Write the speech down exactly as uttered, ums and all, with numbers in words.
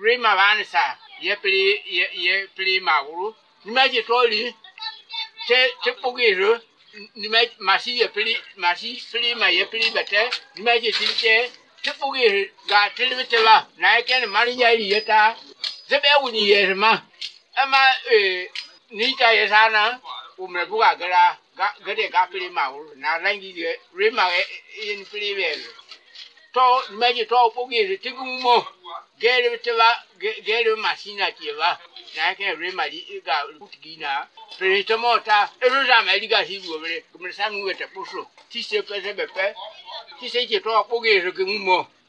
Rima Vanessa, ye play ye play Mauru. You make it all in. Say, Chipogiru, you make Massi play, Massi play my ye play better. You make it in Chipogiru got Tilvitella, Nike Maria Yeta, the Belwini Yerma, Emma Nita Yesana, Umabua Gara, get a gappy Maur, now language Rima in play. To make it all Pogi, Tigumo, get it, get a machine at Yeva, Nike Rima Gina, Peritomota, every time I got him over it, some with a push, Tisha Pesabepe, she said it all Pogi, Gumo,